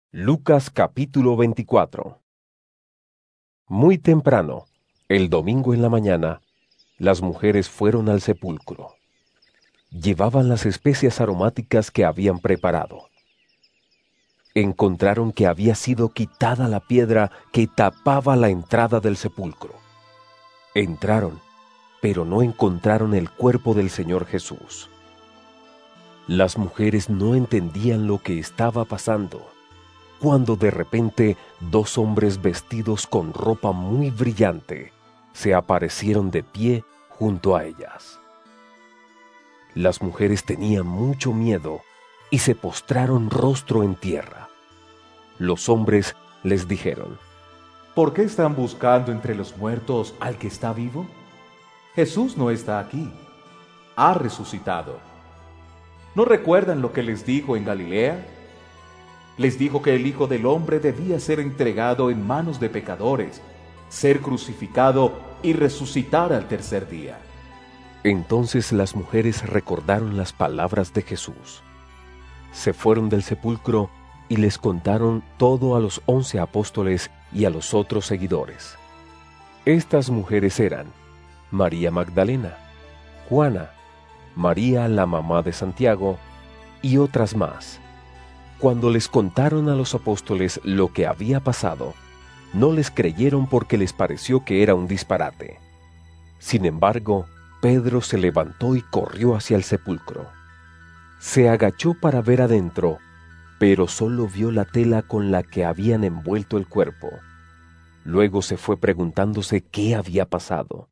Lucas capítulo 24. Muy temprano, el domingo en la mañana, las mujeres fueron al sepulcro. Llevaban las especias aromáticas que habían preparado. Encontraron que había sido quitada la piedra que tapaba la entrada del sepulcro. Entraron, pero no encontraron el cuerpo del Señor Jesús. Las mujeres no entendían lo que estaba pasando, cuando de repente dos hombres vestidos con ropa muy brillante se aparecieron de pie junto a ellas. Las mujeres tenían mucho miedo y se postraron rostro en tierra. Los hombres les dijeron: ¿Por qué están buscando entre los muertos al que está vivo? Jesús no está aquí, ha resucitado. ¿No recuerdan lo que les dijo en Galilea? Les dijo que el Hijo del Hombre debía ser entregado en manos de pecadores, ser crucificado y resucitar al tercer día. Entonces las mujeres recordaron las palabras de Jesús. Se fueron del sepulcro y les contaron todo a los 11 apóstoles y a los otros seguidores. Estas mujeres eran María Magdalena, Juana, María la mamá de Santiago y otras más. Cuando les contaron a los apóstoles lo que había pasado, no les creyeron porque les pareció que era un disparate. Sin embargo, Pedro se levantó y corrió hacia el sepulcro. Se agachó para ver adentro, pero solo vio la tela con la que habían envuelto el cuerpo. Luego se fue preguntándose qué había pasado.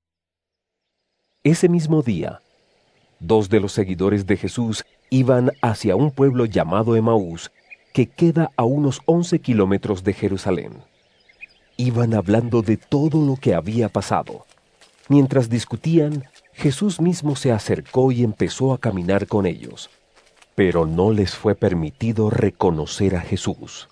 Ese mismo día, dos de los seguidores de Jesús iban hacia un pueblo llamado Emaús, que queda a unos 11 kilómetros de Jerusalén. Iban hablando de todo lo que había pasado. Mientras discutían, Jesús mismo se acercó y empezó a caminar con ellos, pero no les fue permitido reconocer a Jesús.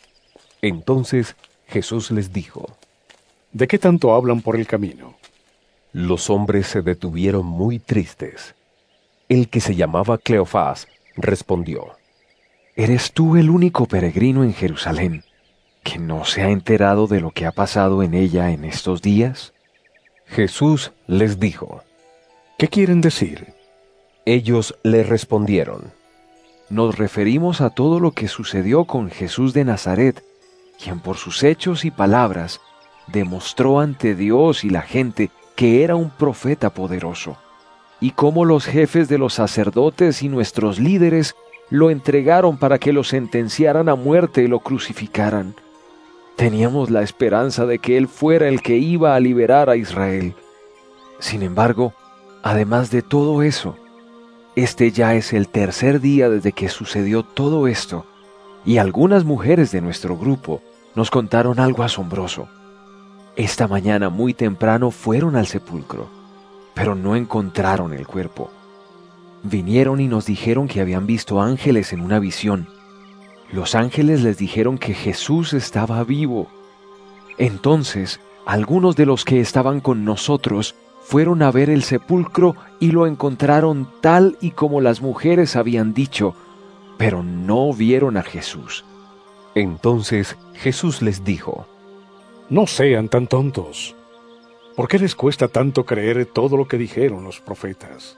Entonces Jesús les dijo: ¿De qué tanto hablan por el camino? Los hombres se detuvieron muy tristes. El que se llamaba Cleofás respondió: ¿Eres tú el único peregrino en Jerusalén que no se ha enterado de lo que ha pasado en ella en estos días? Jesús les dijo: ¿Qué quieren decir? Ellos le respondieron: Nos referimos a todo lo que sucedió con Jesús de Nazaret, quien por sus hechos y palabras demostró ante Dios y la gente que era un profeta poderoso, y cómo los jefes de los sacerdotes y nuestros líderes lo entregaron para que lo sentenciaran a muerte y lo crucificaran. Teníamos la esperanza de que Él fuera el que iba a liberar a Israel. Sin embargo, además de todo eso, este ya es el tercer día desde que sucedió todo esto, y algunas mujeres de nuestro grupo nos contaron algo asombroso. Esta mañana muy temprano fueron al sepulcro, pero no encontraron el cuerpo. Vinieron y nos dijeron que habían visto ángeles en una visión. Los ángeles les dijeron que Jesús estaba vivo. Entonces, algunos de los que estaban con nosotros fueron a ver el sepulcro y lo encontraron tal y como las mujeres habían dicho, pero no vieron a Jesús. Entonces Jesús les dijo: No sean tan tontos. ¿Por qué les cuesta tanto creer todo lo que dijeron los profetas?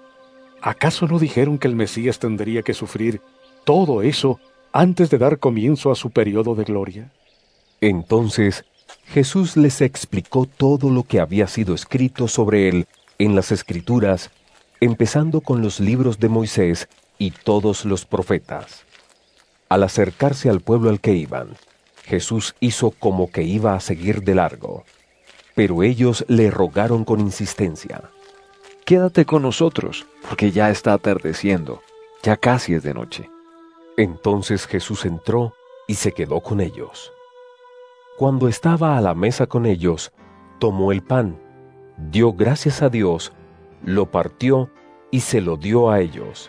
¿Acaso no dijeron que el Mesías tendría que sufrir todo eso antes de dar comienzo a su periodo de gloria? Entonces Jesús les explicó todo lo que había sido escrito sobre él en las Escrituras, empezando con los libros de Moisés y todos los profetas. Al acercarse al pueblo al que iban, Jesús hizo como que iba a seguir de largo, pero ellos le rogaron con insistencia: Quédate con nosotros, porque ya está atardeciendo, ya casi es de noche. Entonces Jesús entró y se quedó con ellos. Cuando estaba a la mesa con ellos, tomó el pan, dio gracias a Dios, lo partió y se lo dio a ellos.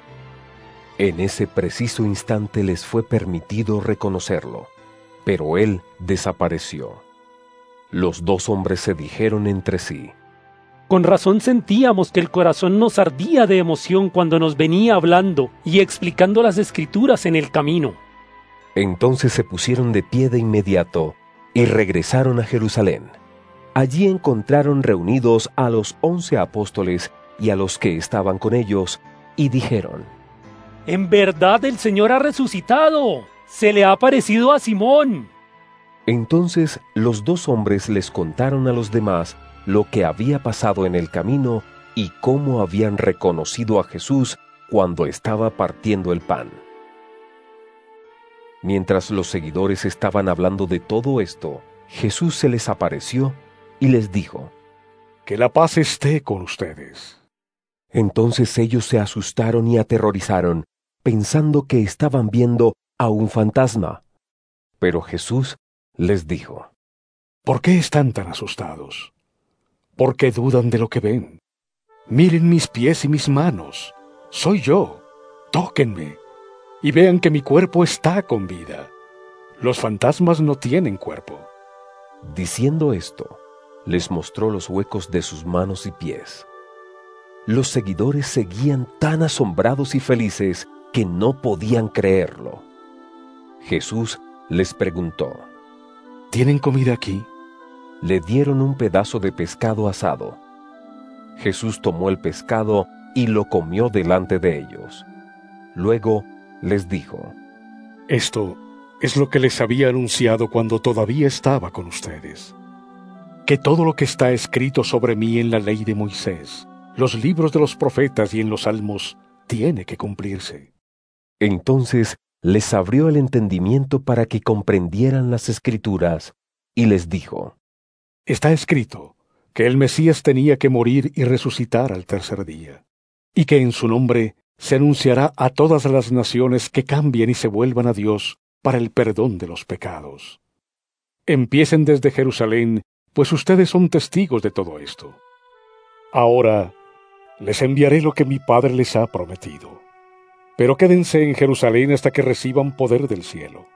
En ese preciso instante les fue permitido reconocerlo, pero él desapareció. Los dos hombres se dijeron entre sí: Con razón sentíamos que el corazón nos ardía de emoción cuando nos venía hablando y explicando las Escrituras en el camino. Entonces se pusieron de pie de inmediato y regresaron a Jerusalén. Allí encontraron reunidos a los 11 apóstoles y a los que estaban con ellos, y dijeron: En verdad el Señor ha resucitado. Se le ha aparecido a Simón. Entonces los 2 hombres les contaron a los demás lo que había pasado en el camino y cómo habían reconocido a Jesús cuando estaba partiendo el pan. Mientras los seguidores estaban hablando de todo esto, Jesús se les apareció y les dijo: Que la paz esté con ustedes. Entonces ellos se asustaron y aterrorizaron, pensando que estaban viendo a un fantasma. Pero Jesús les dijo: ¿Por qué están tan asustados? ¿Por qué dudan de lo que ven? Miren mis pies y mis manos. Soy yo. Tóquenme y vean que mi cuerpo está con vida. Los fantasmas no tienen cuerpo. Diciendo esto, les mostró los huecos de sus manos y pies. Los seguidores seguían tan asombrados y felices que no podían creerlo. Jesús les preguntó: ¿Tienen comida aquí? Le dieron un pedazo de pescado asado. Jesús tomó el pescado y lo comió delante de ellos. Luego les dijo: Esto es lo que les había anunciado cuando todavía estaba con ustedes. Que todo lo que está escrito sobre mí en la ley de Moisés, los libros de los profetas y en los salmos, tiene que cumplirse. Entonces les abrió el entendimiento para que comprendieran las Escrituras, y les dijo: Está escrito que el Mesías tenía que morir y resucitar al tercer día, y que en su nombre se anunciará a todas las naciones que cambien y se vuelvan a Dios para el perdón de los pecados. Empiecen desde Jerusalén, pues ustedes son testigos de todo esto. Ahora les enviaré lo que mi Padre les ha prometido, pero quédense en Jerusalén hasta que reciban poder del cielo.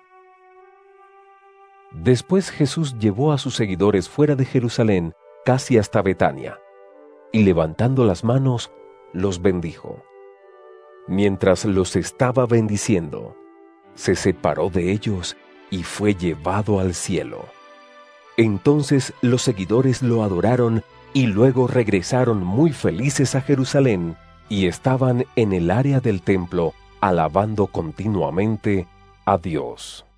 Después Jesús llevó a sus seguidores fuera de Jerusalén, casi hasta Betania, y levantando las manos, los bendijo. Mientras los estaba bendiciendo, se separó de ellos y fue llevado al cielo. Entonces los seguidores lo adoraron y luego regresaron muy felices a Jerusalén y estaban en el área del templo alabando continuamente a Dios.